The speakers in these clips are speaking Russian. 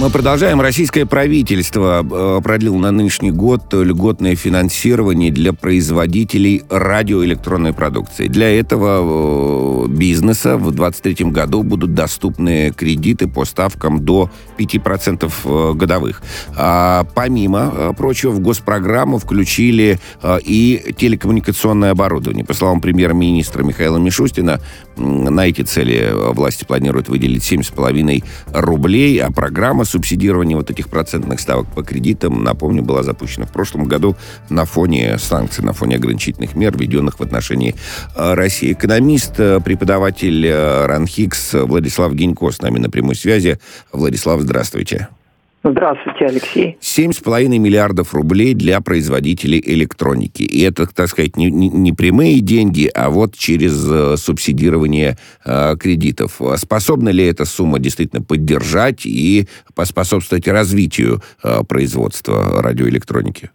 Мы продолжаем. Российское правительство продлило на нынешний год льготное финансирование для производителей радиоэлектронной продукции. Для этого бизнеса в 2023 году будут доступны кредиты по ставкам до 5% годовых. Помимо прочего, в госпрограмму включили и телекоммуникационное оборудование. По словам премьер-министра Михаила Мишустина, на эти цели власти планируют выделить 7,5 рублей, а программа субсидирования вот этих процентных ставок по кредитам, напомню, была запущена в прошлом году на фоне санкций, на фоне ограничительных мер, введенных в отношении России. Экономист, преподаватель РАНХИКС Владислав Гинько с нами на прямой связи. Владислав, здравствуйте. Здравствуйте, Алексей. 7,5 миллиардов рублей для производителей электроники. И это, так сказать, не прямые деньги, а вот через субсидирование кредитов. Способна ли эта сумма действительно поддержать и поспособствовать развитию производства радиоэлектроники?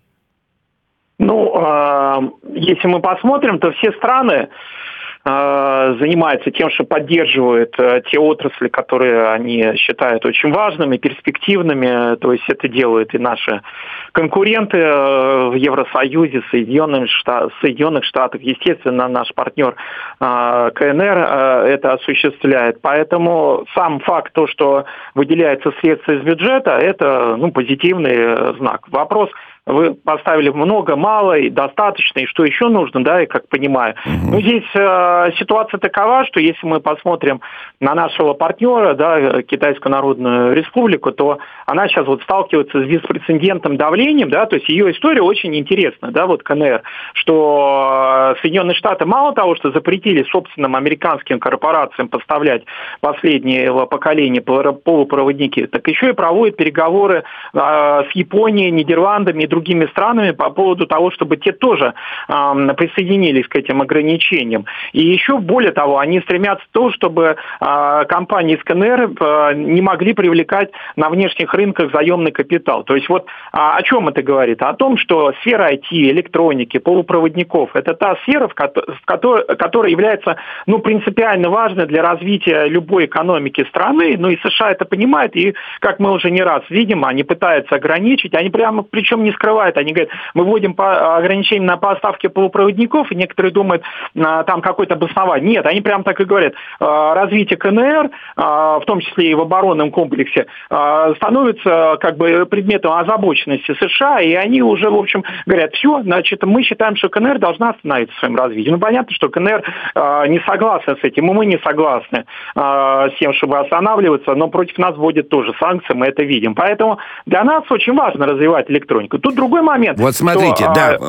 Если мы посмотрим, то все страны занимаются тем, что поддерживают те отрасли, которые они считают очень важными, перспективными. То есть это делают и наши конкуренты в Евросоюзе, Соединенных Штатах. Естественно, наш партнер КНР это осуществляет. Поэтому сам факт, то, что выделяются средства из бюджета, это позитивный знак. Вопрос: вы поставили много, мало, и достаточно, и что еще нужно, да, и как понимаю. Но здесь ситуация такова, что если мы посмотрим на нашего партнера, да, Китайскую Народную Республику, то она сейчас сталкивается с беспрецедентным давлением, да, то есть ее история очень интересна, да, КНР, что Соединенные Штаты мало того, что запретили собственным американским корпорациям поставлять последнего поколения полупроводники, так еще и проводят переговоры с Японией, Нидерландами и другими странами по поводу того, чтобы те тоже присоединились к этим ограничениям. И еще более того, они стремятся к тому, чтобы компании из КНР не могли привлекать на внешних рынках заемный капитал. То есть о чем это говорит? О том, что сфера IT, электроники, полупроводников — это та сфера, которая является принципиально важной для развития любой экономики страны. И США это понимают, и, как мы уже не раз видим, они пытаются ограничить, они причем не скрывают, они говорят: мы вводим ограничения на поставки полупроводников, и некоторые думают, там какое-то обоснование. Нет, они прямо так и говорят: развитие КНР, в том числе и в оборонном комплексе, становится предметом озабоченности США, и они уже, в общем, говорят: все, значит, мы считаем, что КНР должна остановиться в своем развитии. Понятно, что КНР не согласна с этим, и мы не согласны с тем, чтобы останавливаться, но против нас вводят тоже санкции, мы это видим. Поэтому для нас очень важно развивать электронику. Тут другой момент. Вот смотрите,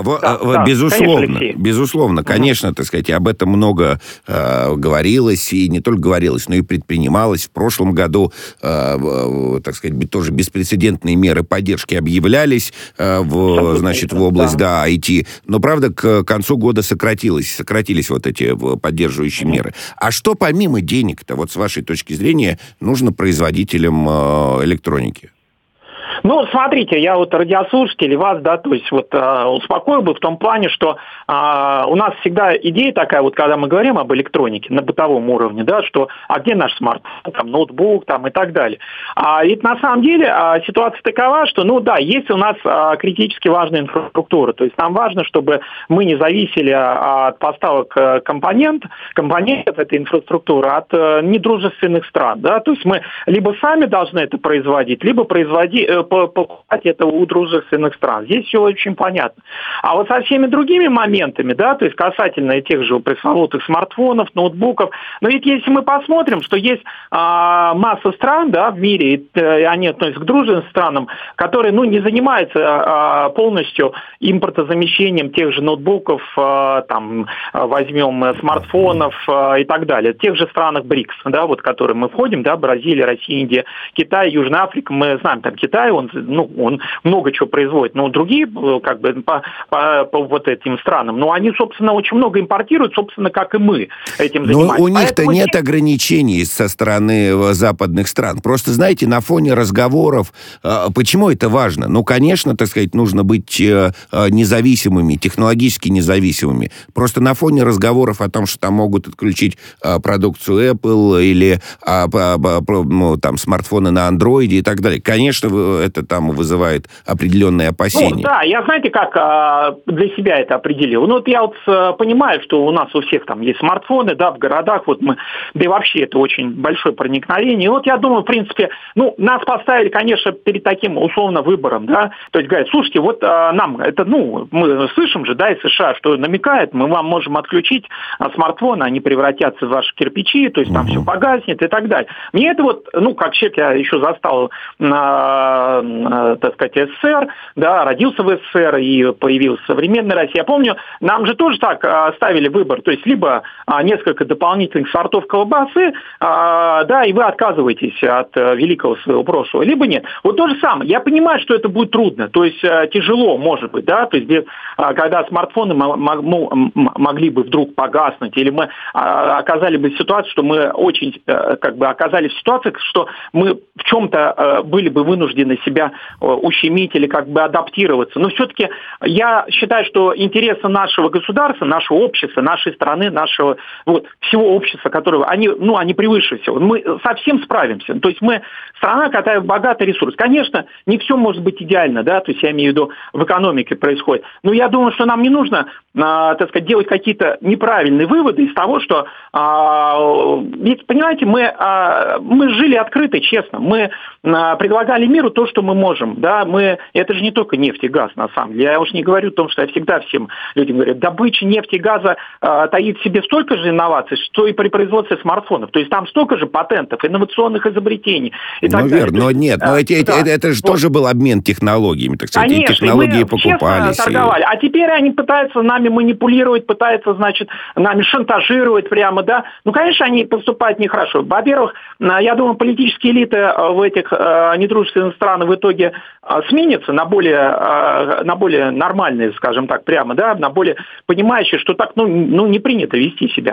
безусловно, конечно, так сказать, об этом много говорилось, и не только говорилось, но и предпринималось. В прошлом году, так сказать, тоже беспрецедентные меры поддержки объявлялись в область IT. Но, правда, к концу года сократились вот эти поддерживающие меры. А что помимо денег-то, с вашей точки зрения, нужно производителям электроники? Смотрите, я радиослушателей вас, да, то есть успокоил бы в том плане, что у нас всегда идея такая, когда мы говорим об электронике на бытовом уровне, да, что где наш смартфон, ноутбук, и так далее. Ведь на самом деле ситуация такова, что, есть у нас критически важная инфраструктура, то есть нам важно, чтобы мы не зависели от поставок компонентов этой инфраструктуры от недружественных стран, да, то есть мы либо сами должны это производить, либо покупать это у дружественных стран. Здесь все очень понятно. А со всеми другими моментами, да, то есть касательно тех же пресловутых смартфонов, ноутбуков, но ведь если мы посмотрим, что есть масса стран, да, в мире, и они относятся к дружественным странам, которые, не занимаются полностью импортозамещением тех же ноутбуков, возьмем смартфонов и так далее. В тех же странах БРИКС, да, в которые мы входим, да, Бразилия, Россия, Индия, Китай, Южная Африка, мы знаем, Китай у он много чего производит, но другие, как бы, по вот этим странам, они, собственно, очень много импортируют, собственно, как и мы этим занимаемся. Но у них-то нет ограничений со стороны западных стран. Просто, знаете, на фоне разговоров, почему это важно? Конечно, так сказать, нужно быть независимыми, технологически независимыми. Просто на фоне разговоров о том, что там могут отключить продукцию Apple или там смартфоны на Android и так далее. Конечно, это там вызывает определенные опасения. Да, я, знаете, как для себя это определил. Я понимаю, что у нас у всех там есть смартфоны, да, в городах, да и вообще это очень большое проникновение. И я думаю, в принципе, нас поставили, конечно, перед таким условно выбором, да, то есть говорят, слушайте, нам это, мы слышим же, да, из США, что намекает, мы вам можем отключить смартфоны, они превратятся в ваши кирпичи, то есть там все погаснет и так далее. Мне это как человек, я еще застал, так сказать, СССР, да, родился в СССР и появился в современной России. Я помню, нам же тоже так ставили выбор, то есть либо несколько дополнительных сортов колбасы, да, и вы отказываетесь от великого своего прошлого, либо нет. То же самое. Я понимаю, что это будет трудно, то есть тяжело, может быть, да, то есть когда смартфоны могли бы вдруг погаснуть, или мы оказались бы в ситуации, что мы очень, оказались в ситуации, что мы в чем-то были бы вынуждены себя ущемить или адаптироваться. Но все-таки я считаю, что интересы нашего государства, нашего общества, нашей страны, нашего всего общества, которого они превыше всего. Мы совсем справимся. То есть мы страна, которая богата ресурс. Конечно, не все может быть идеально, да, то есть я имею в виду в экономике происходит. Но я думаю, что нам не нужно, так сказать, делать какие-то неправильные выводы из того, что, ведь, понимаете, мы жили открыто, честно. Мы предлагали миру то, что мы можем, да, это же не только нефть и газ, на самом деле. Я уж не говорю о том, что я всегда всем людям говорю, добыча нефти и газа таит в себе столько же инноваций, что и при производстве смартфонов. То есть там столько же патентов, инновационных изобретений и так далее. Верно, но нет, это же тоже был обмен технологиями, так сказать. Конечно, и технологии покупались. Торговали. А теперь они пытаются нами манипулировать, пытаются, значит, нами шантажировать прямо, да. Конечно, они поступают нехорошо. Во-первых, я думаю, политические элиты в этих недружественных странах в итоге сменятся на более нормальные, скажем так, прямо, да, на более понимающие, что так, не принято вести себя.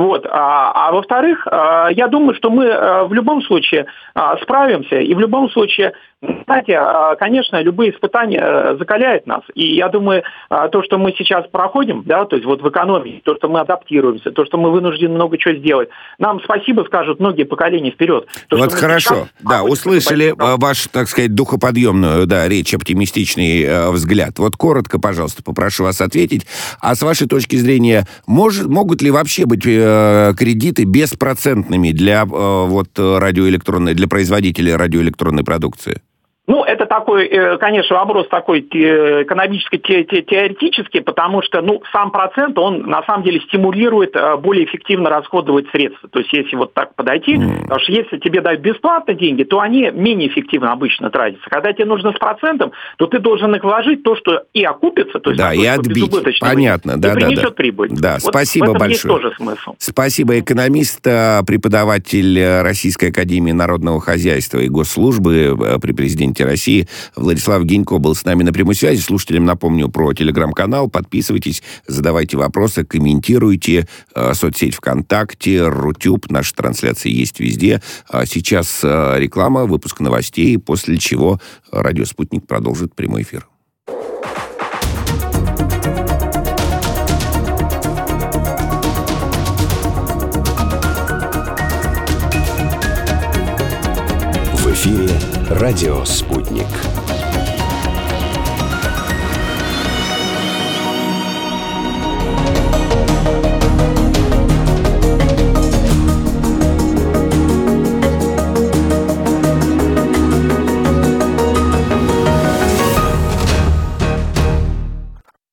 А во-вторых, я думаю, что мы в любом случае справимся, и в любом случае, знаете, конечно, любые испытания закаляют нас. И я думаю, то, что мы сейчас проходим, да, то есть в экономике, то, что мы адаптируемся, то, что мы вынуждены много чего сделать, нам спасибо скажут многие поколения вперед. Хорошо, да, услышали ваш, так сказать, духоподъемную, да, речь, оптимистичный взгляд. Коротко, пожалуйста, попрошу вас ответить. А с вашей точки зрения, могут ли вообще быть кредиты беспроцентными для радиоэлектронной, для производителей радиоэлектронной продукции? Это такой, конечно, вопрос такой экономически теоретический, потому что, сам процент, он на самом деле стимулирует более эффективно расходовать средства. То есть, если так подойти, потому что если тебе дают бесплатно деньги, то они менее эффективно обычно тратятся. Когда тебе нужно с процентом, то ты должен их вложить то, что и окупится, то есть и отбить. Понятно, да, и принесет прибыль. Да, спасибо большое. Есть тоже смысл. Спасибо, экономист, преподаватель Российской академии народного хозяйства и госслужбы при президенте России Владислав Гинько был с нами на прямой связи. Слушателям напомню про телеграм-канал. Подписывайтесь, задавайте вопросы, комментируйте. Соцсеть ВКонтакте, Рутюб. Наши трансляции есть везде. Сейчас реклама, выпуск новостей, после чего радио «Спутник» продолжит прямой эфир. В эфире радио «Спутник».